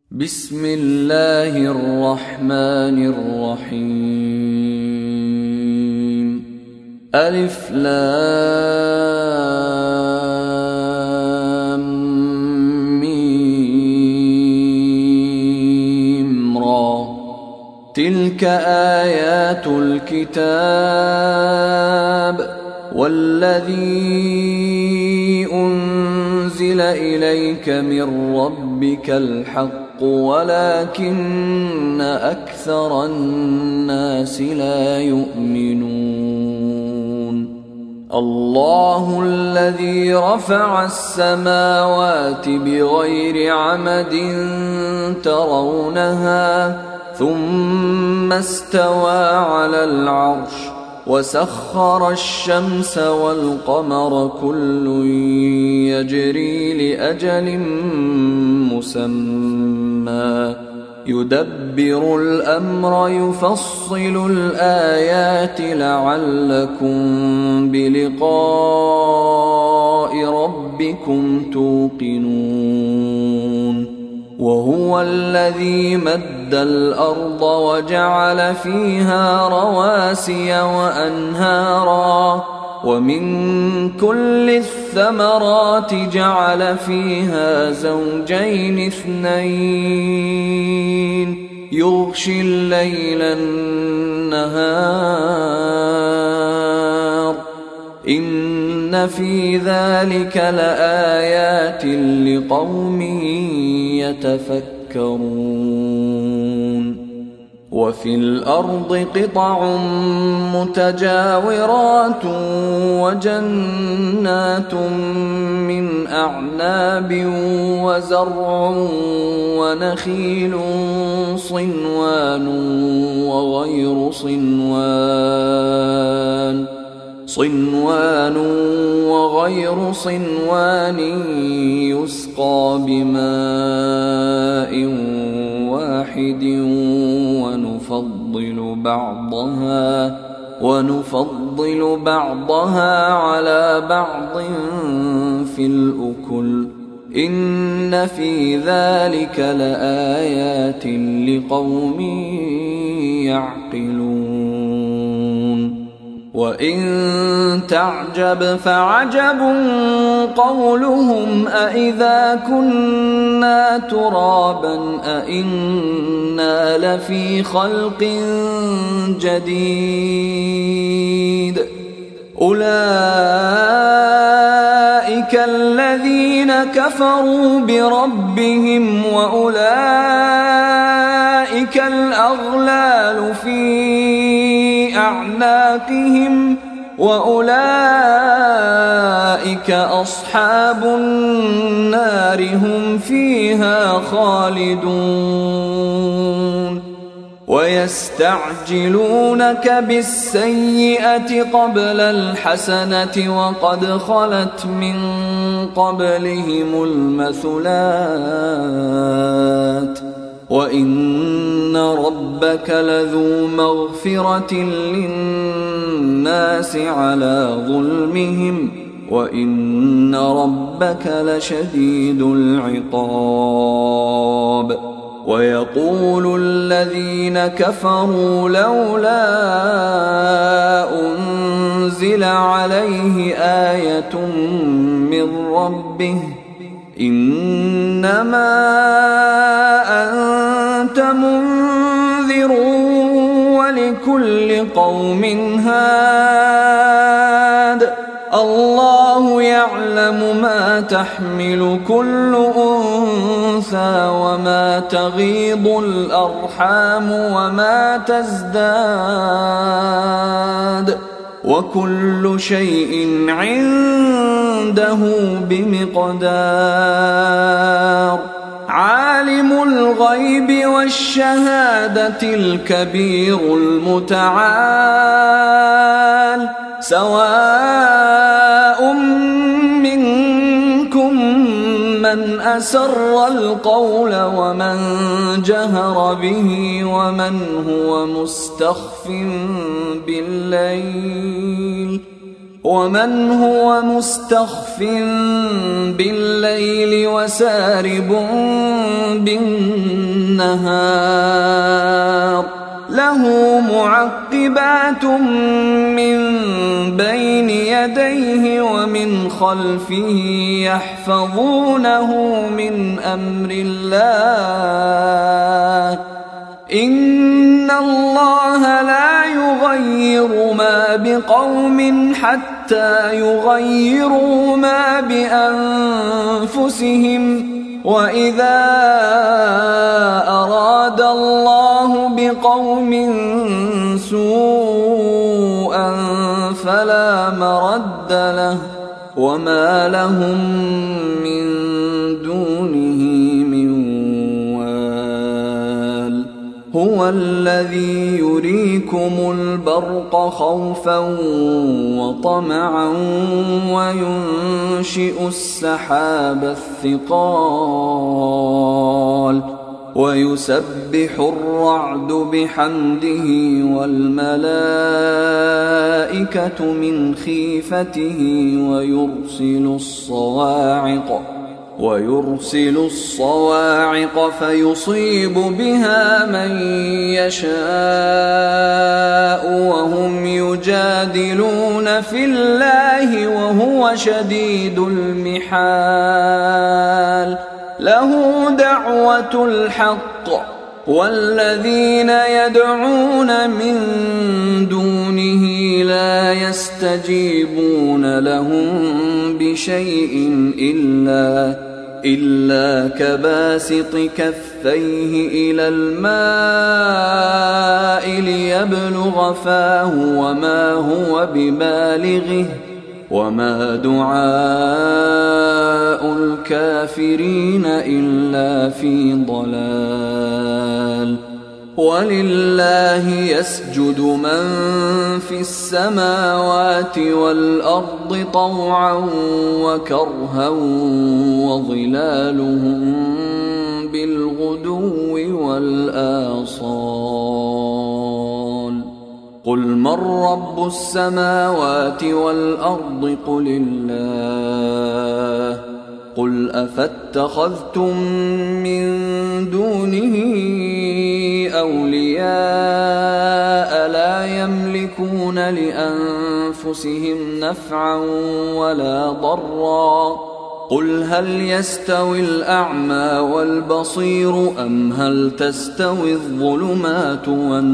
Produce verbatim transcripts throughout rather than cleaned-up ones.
بسم الله الرحمن الرحيم. ألف لام ميم را. تلك آيات الكتاب والذي أنزل إليك من ربك الحق ولكن أكثر الناس لا يؤمنون. الله الذي رفع السماوات بغير عمد ترونها ثم استوى على العرش وسخر الشمس والقمر كل يجري لأجل مسمى يدبر الأمر يفصل الآيات لعلكم بلقاء ربكم توقنون. وهو الذي مد الأرض وجعل فيها رواسي وأنهارا ومن كل الثمرات جعل فيها زوجين اثنين يغشي الليل النهار إن في ذلك لآيات لقوم يتفكرون. وفي الأرض قطع متجاورات وجنات من أعناب وزرع ونخيل صنوان وغير صنوان صنوان وغير صنوان يسقى بماء واحد ونفضل بعضها ونفضل بعضها على بعض في الأكل إن في ذلك لآيات لقوم يعقلون. وإن تعجب فعجب قولهم أإذا كنا ترابا أإنا لفي خلق جديد أولئك الذين كفروا بربهم وأولئك الأغلال في أعناقهم وأولئك أصحاب النار هم فيها خالدون. ويستعجلونك بالسيئة قبل الحسنة وقد خلت من قبلهم المثلات وإن ربك لذو مغفرة للناس على ظلمهم وإن ربك لشديد العقاب. ويقول الذين كفروا لولا أنزل عليه آية من ربه إنما أنت منذر ولكل قوم هاد الله يعلم ما تحمل كل أنثى وما تغيض الأرحام وما تزداد وكل شيء عنده بمقدار. عالم الغيب والشهادة الكبير المتعال سواء منكم من أسر القول ومن جهر به ومن هو مستخف بالليل ومن هو مستخف بالليل وسارب بالنهار له معقبات من بين يديه ومن خلفه يحفظونه من أمر الله إن الله لا يغير ما بقوم حتى يغيروا ما بأنفسهم وإذا أراد الله بقوم سوءا فلا مرد له وما لهم من دونه من وال هو الذي يريكم البرق خوفا وطمعا وينشئ السحاب الثقال ويسبح الرعد بحمده والملائكة من خيفته ويرسل الصواعق ويرسل الصواعق فيصيب بها من يشاء وهم يجادلون في الله وهو شديد المحال له دعوة الحق والذين يدعون من دونه لا يستجيبون لهم بشيء إلا إلا كباسط كفيه إلى الماء ليبلغ فاه وما هو ببالغه وما دعاء الكافرين إلا في ضلال ولله يسجد من في السماوات والأرض طوعا وكرها وظلالهم بالغدو والآصال قل من رب السماوات والأرض قل الله قل أفاتخذتم من دونه أولياء لا يملكون لأنفسهم نفعا ولا ضرا قل هل يستوي الأعمى والبصير أم هل تستوي الظلمات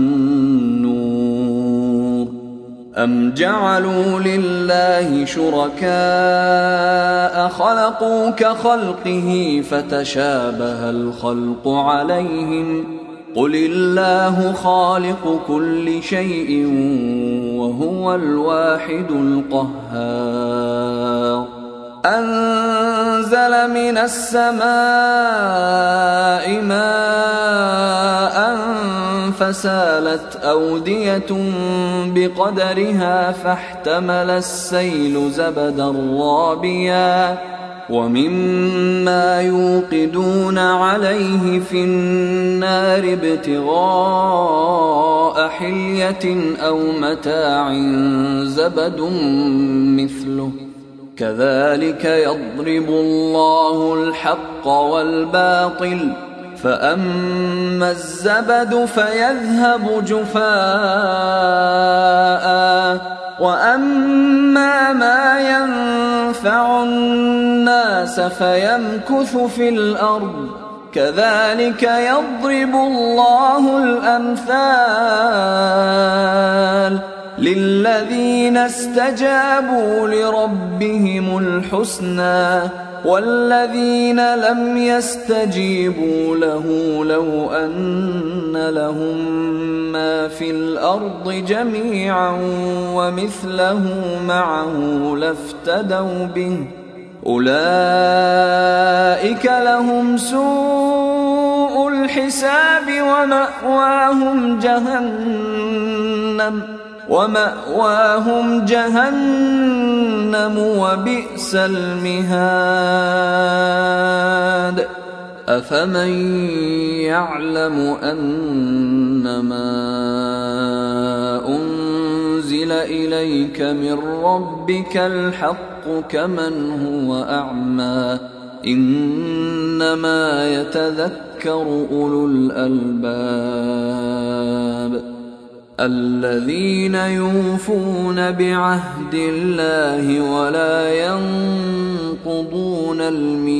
والنور أم جعلوا لله شركاء خلقوا كخلقه فتشابه الخلق عليهم قل الله خالق كل شيء وهو الواحد القهار أنزل من السماء ماء فسالت أودية بقدرها فاحتمل السيل زبدا رابيا ومما يوقدون عليه في النار ابتغاء حلية أو متاع زبد مثله كذلك يضرب الله الحق والباطل فأما الزبد فيذهب جفاء وأما ما ينفع الناس فيمكث في الأرض كذلك يضرب الله الأمثال للذين استجابوا لربهم الحسنى والذين لم يستجيبوا له لو أن لهم ما في الأرض جميعا ومثله معه لافتدوا به أولئك لهم سوء الحساب ومأواهم جهنم ومأواهم جهنم وبئس المهاد أفمن يعلم أنما أنزل أنزل إليك من ربك الحق كمن هو أعمى إنما يتذكر أولو الألباب الذين يوفون بعهد الله ولا ينقضون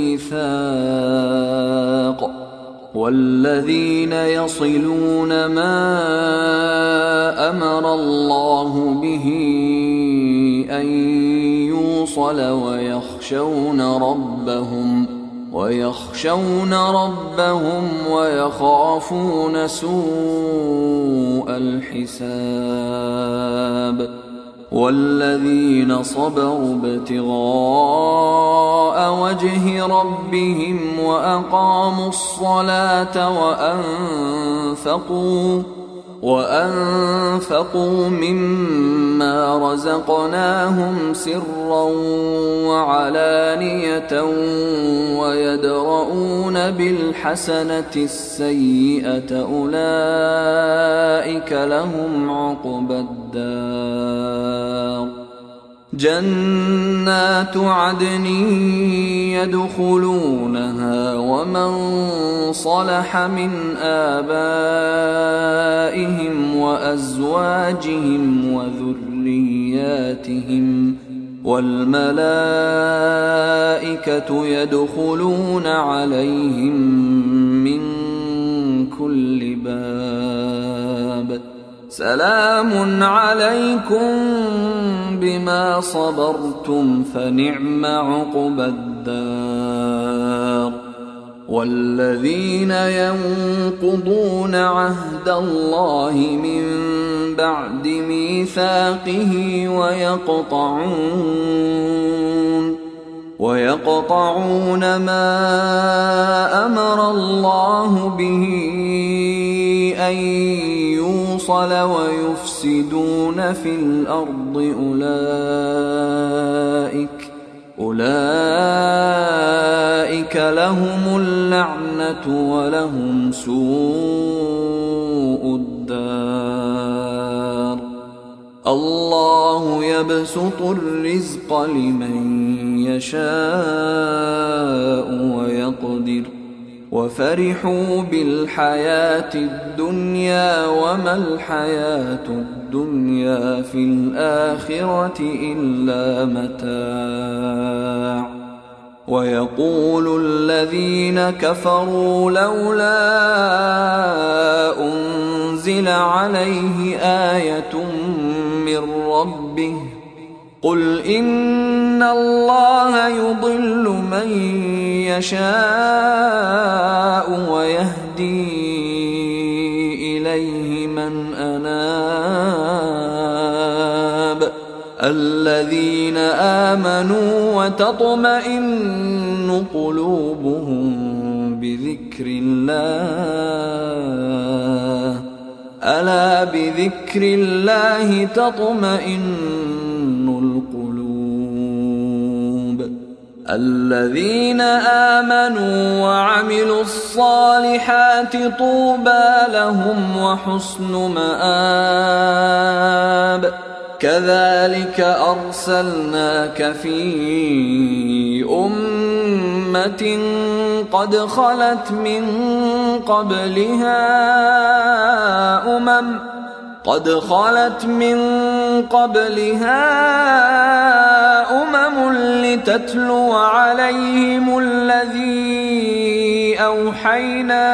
الميثاق والذين يصلون ما أمر الله به أن يوصل ويخشون ربهم ويخشون ربهم ويخافون سوء الحساب والذين صبروا ابتغاء وجه ربهم وأقاموا الصلاة وأنفقوا وأنفقوا مما رزقناهم سرا وعلانية ويدرؤون بالحسنة السيئة أولئك لهم عقبى الدار جنات عدن يدخلونها ومن صلح من آبائهم وأزواجهم وذرياتهم والملائكة يدخلون عليهم من كل باب سلام عليكم بما صبرتم فنعم عقبى الدار والذين ينقضون عهد الله من بعد ميثاقه ويقطعون ويقطعون ما أمر الله به أن يوصل ويفسدون في الأرض أولئك أولئك لهم اللعنة ولهم سوء الدار الله يبسط الرزق لمن يشاء ويقدر وفرحوا بالحياة الدنيا وما الحياة الدنيا في الآخرة إلا متاع ويقول الذين كفروا لولا أنزل عليه آية من ربه قل إن الله يضل من يشاء ويهدي إليه من أناب الذين آمنوا وتطمئن قلوبهم بذكر الله ألا بذكر الله تطمئن القلوب الذين آمنوا وعملوا الصالحات طوبى لهم وحسن مآب كذلك أرسلناك في أمة قد خلت من قبلها أمم قد خلت من قبلها أمم لتتلو عليهم الذي أوحينا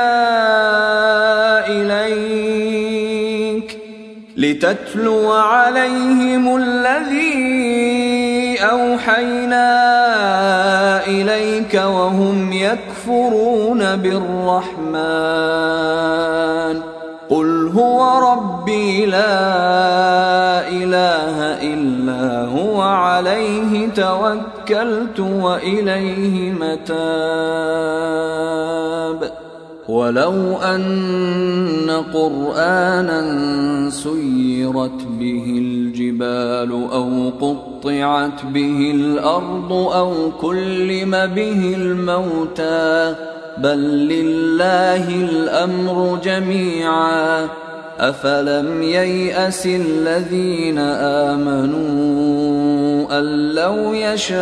إليك لتتلو عليهم الذي أوحينا إليك وهم يكفرون بالرحمن قل هو ربي لا إله إلا هو عليه توكلت وإليه متاب ولو أن قرآنا سيرت به الجبال أو قطعت به الأرض أو كلم به الموتى بل لله الأمر جميعا أفلم ييأس الذين آمنوا أن لو يشاء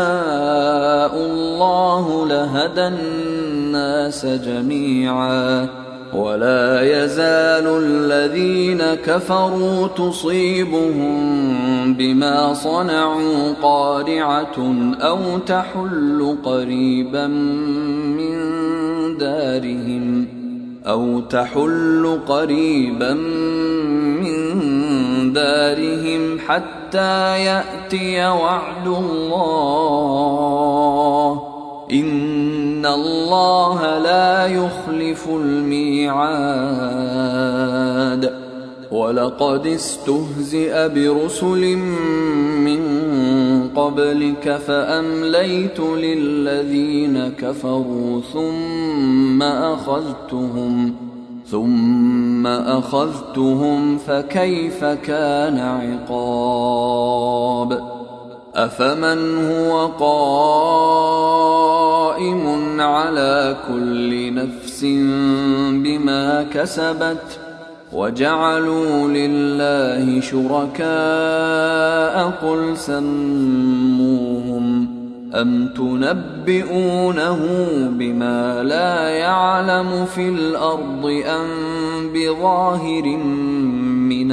الله لهدى الناس جميعا ولا يزال الذين كفروا تصيبهم بما صنعوا قارعة أو تحل قريبا من دارهم أو تحل قريبا من دارهم حتى يأتي وعد الله إن الله لا يخلف الميعاد ولقد استهزئ برسل من قبلك فأمليت للذين كفروا ثم أخذتهم ثم أخذتهم فكيف كان عقاب أفمن هو قائم على كل نفس بما كسبت وجعلوا لله شركاء قل سموهم أم تنبئونه بما لا يعلم في الأرض أم بظاهر من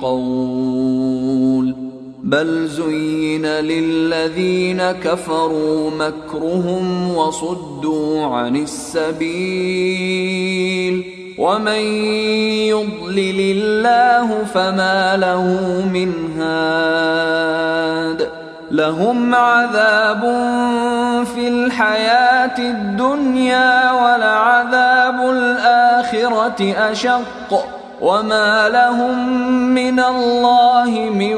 القول بل زين للذين كفروا مكرهم وصدوا عن السبيل ومن يضلل الله فما له من هاد لهم عذاب في الحياة الدنيا ولعذاب الآخرة أشق وما لهم من الله من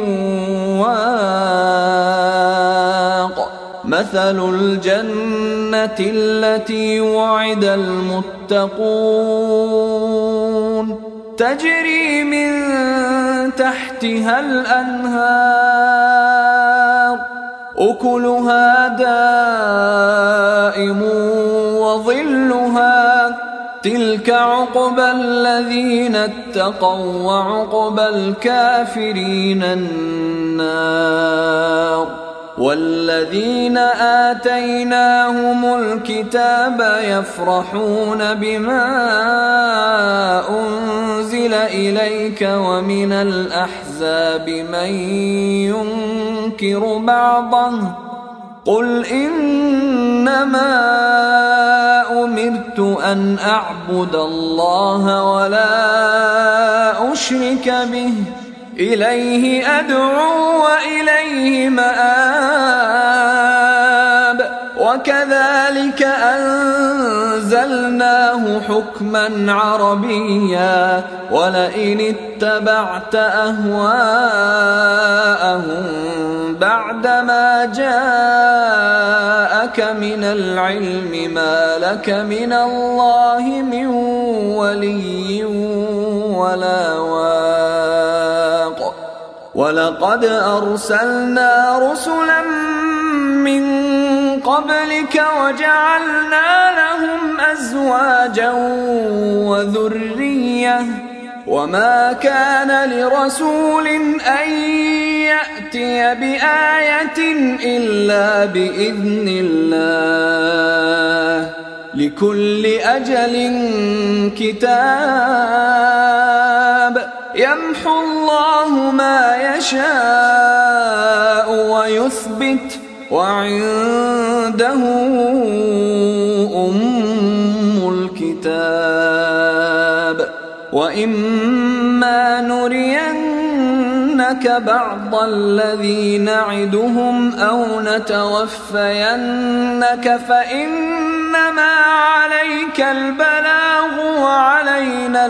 واق مثل الجنة التي وعد المتقون تجري من تحتها الأنهار أكلها دائم وظلها تلك عقبى الذين اتقوا وعقبى الكافرين النار والذين آتيناهم الكتاب يفرحون بما أنزل إليك ومن الأحزاب من ينكر بعضه قل إنما أمرت أن أعبد الله ولا أشرك به إليه أدعو وإليه مآب وكذلك أنزلناه حكما عربيا ولئن اتبعت أهواءهم بعدما جاءك من العلم ما لك من الله من ولي ولا واق ولقد أرسلنا رسلا من قبلك وجعلنا لهم أزواجا وذرية وما كان لرسول أن يأتي بآية إلا بإذن الله لكل أجل كتاب يمحو الله ما يشاء ويثبت وعنده أم الكتاب وإما نرينك بعض الذي نعدهم أو نتوفينك فإنما عليك البلاغ وعلينا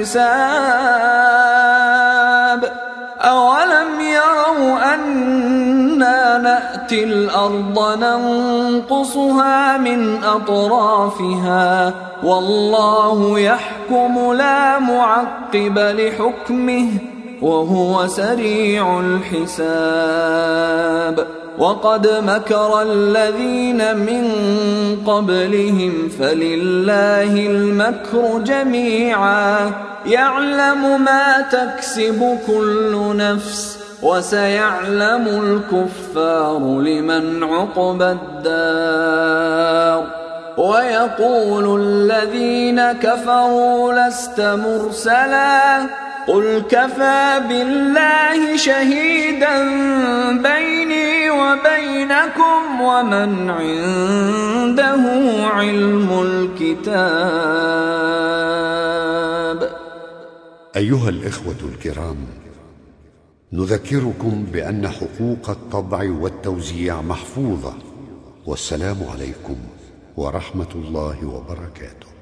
الحساب أولم يروا أنا نأتي الأرض ننقصها من أطرافها والله يحكم لا معقب لحكمه وهو سريع الحساب وقد مكر الذين من قبلهم فلله المكر جميعا يعلم ما تكسب كل نفس وسيعلم الكفار لمن عقبى الدار ويقول الذين كفروا لست مرسلا قل كفى بالله شهيدا بيني وبينكم ومن عنده علم الكتاب. أيها الإخوة الكرام، نذكركم بأن حقوق الطبع والتوزيع محفوظة، والسلام عليكم ورحمة الله وبركاته.